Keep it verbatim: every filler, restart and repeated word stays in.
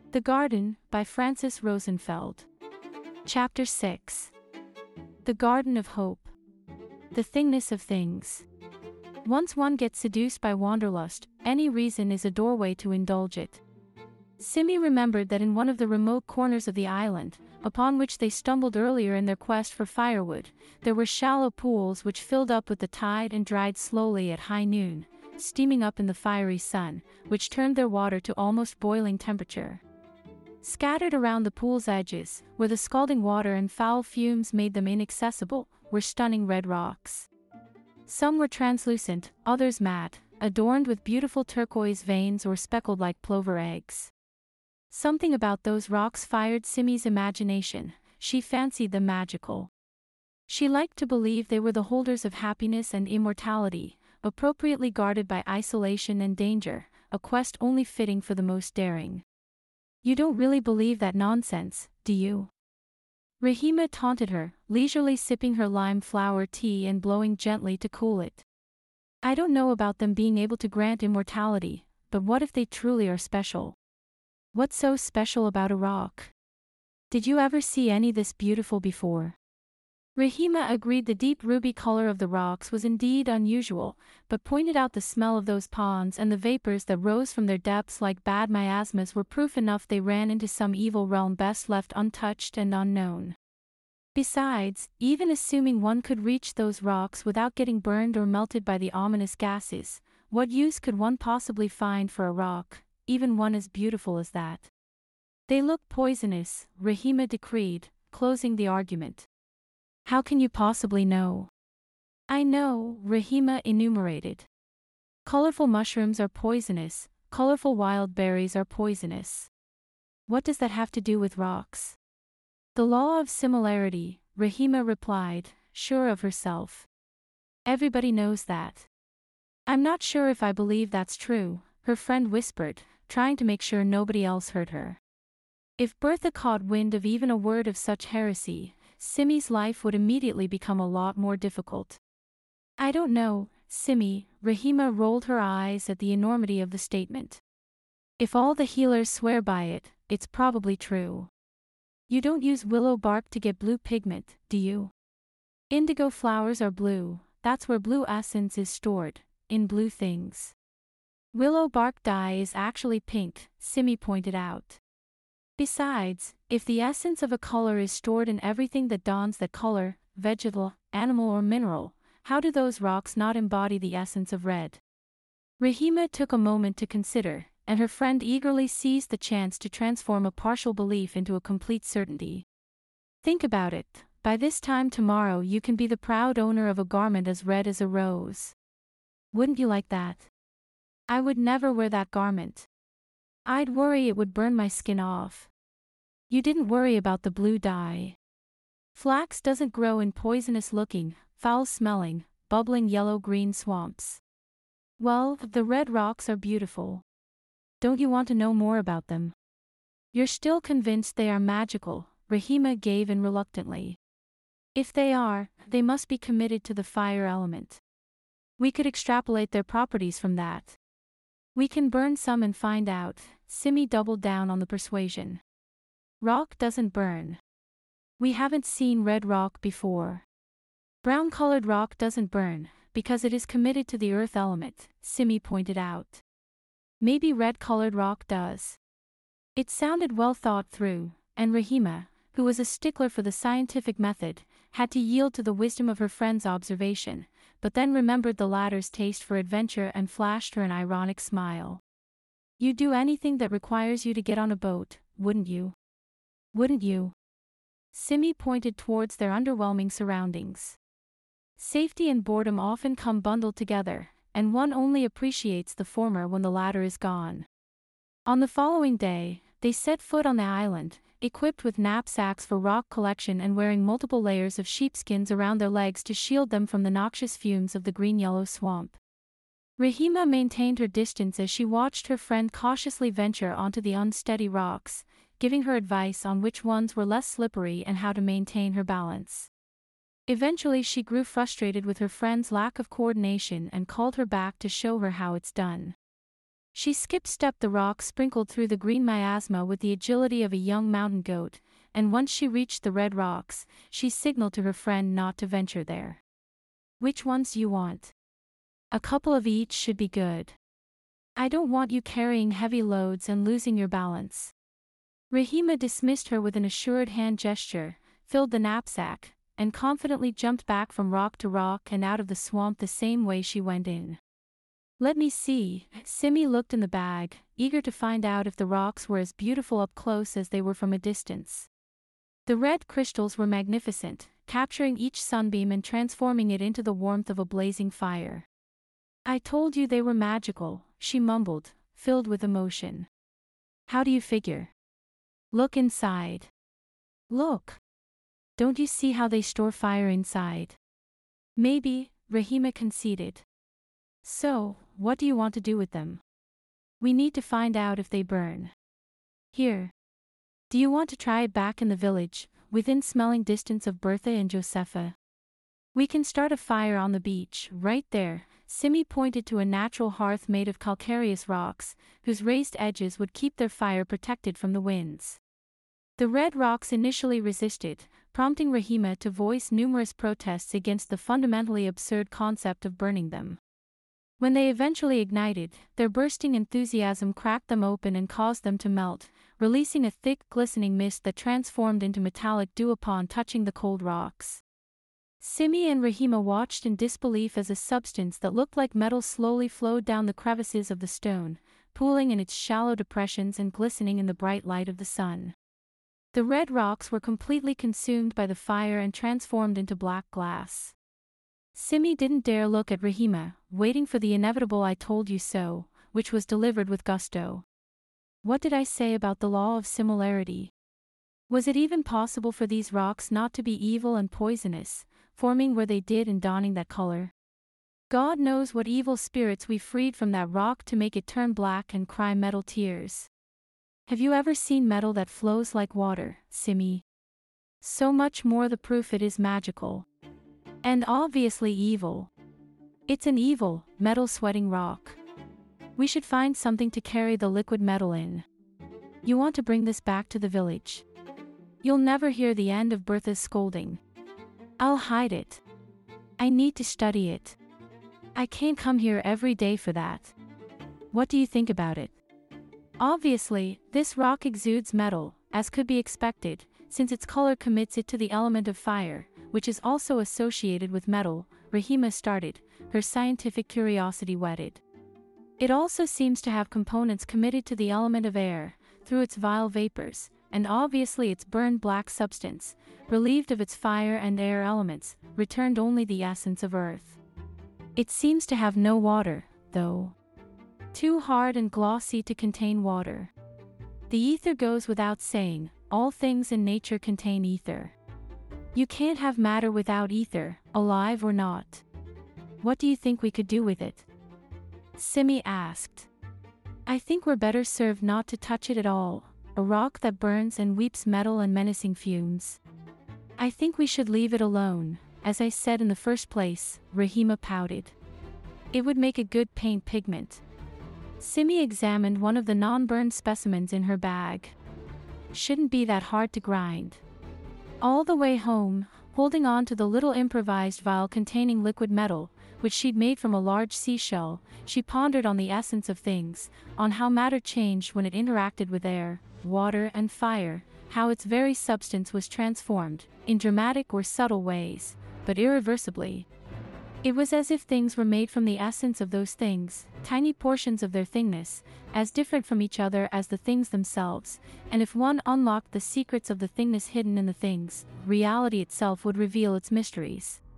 The Garden, by Francis Rosenfeld. Chapter six. The Garden of Hope. The Thingness of Things. Once one gets seduced by wanderlust, any reason is a doorway to indulge it. Simi remembered that in one of the remote corners of the island, upon which they stumbled earlier in their quest for firewood, there were shallow pools which filled up with the tide and dried slowly at high noon, steaming up in the fiery sun, which turned their water to almost boiling temperature. Scattered around the pool's edges, where the scalding water and foul fumes made them inaccessible, were stunning red rocks. Some were translucent, others matte, adorned with beautiful turquoise veins or speckled like plover eggs. Something about those rocks fired Simi's imagination. She fancied them magical. She liked to believe they were the holders of happiness and immortality, appropriately guarded by isolation and danger, a quest only fitting for the most daring. "You don't really believe that nonsense, do you?" Rahima taunted her, leisurely sipping her lime flower tea and blowing gently to cool it. "I don't know about them being able to grant immortality, but what if they truly are special? What's so special about a rock? Did you ever see any this beautiful before?" Rahima agreed the deep ruby color of the rocks was indeed unusual, but pointed out the smell of those ponds and the vapors that rose from their depths like bad miasmas were proof enough they ran into some evil realm best left untouched and unknown. Besides, even assuming one could reach those rocks without getting burned or melted by the ominous gases, what use could one possibly find for a rock, even one as beautiful as that? "They look poisonous," Rahima decreed, closing the argument. "How can you possibly know?" "I know," Rahima enumerated. "Colorful mushrooms are poisonous, colorful wild berries are poisonous. What does that have to do with rocks?" "The law of similarity," Rahima replied, sure of herself. "Everybody knows that." "I'm not sure if I believe that's true," her friend whispered, trying to make sure nobody else heard her. If Bertha caught wind of even a word of such heresy, Simi's life would immediately become a lot more difficult. "I don't know, Simi," Rahima rolled her eyes at the enormity of the statement. "If all the healers swear by it, it's probably true. You don't use willow bark to get blue pigment, do you? Indigo flowers are blue, that's where blue essence is stored, in blue things. Willow bark dye is actually pink," Simi pointed out. "Besides, if the essence of a color is stored in everything that dons that color, vegetable, animal or mineral, how do those rocks not embody the essence of red?" Rahima took a moment to consider, and her friend eagerly seized the chance to transform a partial belief into a complete certainty. "Think about it, by this time tomorrow you can be the proud owner of a garment as red as a rose. Wouldn't you like that?" "I would never wear that garment. I'd worry it would burn my skin off." "You didn't worry about the blue dye. Flax doesn't grow in poisonous-looking, foul-smelling, bubbling yellow-green swamps. Well, the red rocks are beautiful. Don't you want to know more about them?" "You're still convinced they are magical," Rahima gave in reluctantly. "If they are, they must be committed to the fire element. We could extrapolate their properties from that." "We can burn some and find out," Simi doubled down on the persuasion. "Rock doesn't burn. We haven't seen red rock before. Brown-colored rock doesn't burn, because it is committed to the earth element," Simi pointed out. "Maybe red-colored rock does." It sounded well thought through, and Rahima, who was a stickler for the scientific method, had to yield to the wisdom of her friend's observation, but then remembered the latter's taste for adventure and flashed her an ironic smile. "You'd do anything that requires you to get on a boat, wouldn't you? Wouldn't you?" Simi pointed towards their underwhelming surroundings. Safety and boredom often come bundled together, and one only appreciates the former when the latter is gone. On the following day, they set foot on the island, equipped with knapsacks for rock collection and wearing multiple layers of sheepskins around their legs to shield them from the noxious fumes of the green-yellow swamp. Rahima maintained her distance as she watched her friend cautiously venture onto the unsteady rocks, giving her advice on which ones were less slippery and how to maintain her balance. Eventually she grew frustrated with her friend's lack of coordination and called her back to show her how it's done. She skip-stepped the rocks sprinkled through the green miasma with the agility of a young mountain goat, and once she reached the red rocks, she signaled to her friend not to venture there. Which ones you want? A couple of each should be good. I don't want you carrying heavy loads and losing your balance. Rahima dismissed her with an assured hand gesture, filled the knapsack, and confidently jumped back from rock to rock and out of the swamp the same way she went in. Let me see. Simi looked in the bag, eager to find out if the rocks were as beautiful up close as they were from a distance. The red crystals were magnificent, capturing each sunbeam and transforming it into the warmth of a blazing fire. I told you they were magical, she mumbled, filled with emotion. How do you figure? Look inside. Look. Don't you see how they store fire inside? Maybe, Rahima conceded. So, what do you want to do with them? We need to find out if they burn. Here. Do you want to try it back in the village, within smelling distance of Bertha and Josefa? We can start a fire on the beach, right there. Simi pointed to a natural hearth made of calcareous rocks, whose raised edges would keep their fire protected from the winds. The red rocks initially resisted, prompting Rahima to voice numerous protests against the fundamentally absurd concept of burning them. When they eventually ignited, their bursting enthusiasm cracked them open and caused them to melt, releasing a thick, glistening mist that transformed into metallic dew upon touching the cold rocks. Simi and Rahima watched in disbelief as a substance that looked like metal slowly flowed down the crevices of the stone, pooling in its shallow depressions and glistening in the bright light of the sun. The red rocks were completely consumed by the fire and transformed into black glass. Simi didn't dare look at Rahima, waiting for the inevitable "I told you so," which was delivered with gusto. What did I say about the law of similarity? Was it even possible for these rocks not to be evil and poisonous, forming where they did and donning that color? God knows what evil spirits we freed from that rock to make it turn black and cry metal tears. Have you ever seen metal that flows like water, Simi? So much more the proof it is magical. And obviously evil. It's an evil, metal-sweating rock. We should find something to carry the liquid metal in. You want to bring this back to the village. You'll never hear the end of Bertha's scolding. I'll hide it. I need to study it. I can't come here every day for that. What do you think about it? Obviously, this rock exudes metal, as could be expected, since its color commits it to the element of fire, which is also associated with metal, Rahima started, her scientific curiosity whetted. It also seems to have components committed to the element of air, through its vile vapors, and obviously its burned black substance, relieved of its fire and air elements, returned only the essence of earth. It seems to have no water, though. Too hard and glossy to contain water. The ether goes without saying, all things in nature contain ether. You can't have matter without ether, alive or not. What do you think we could do with it? Simi asked. I think we're better served not to touch it at all, a rock that burns and weeps metal and menacing fumes. I think we should leave it alone, as I said in the first place, Rahima pouted. It would make a good paint pigment. Simi examined one of the non-burned specimens in her bag. Shouldn't be that hard to grind. All the way home, holding on to the little improvised vial containing liquid metal, which she'd made from a large seashell, she pondered on the essence of things, on how matter changed when it interacted with air, water and fire, how its very substance was transformed, in dramatic or subtle ways, but irreversibly. It was as if things were made from the essence of those things, tiny portions of their thingness, as different from each other as the things themselves, and if one unlocked the secrets of the thingness hidden in the things, reality itself would reveal its mysteries.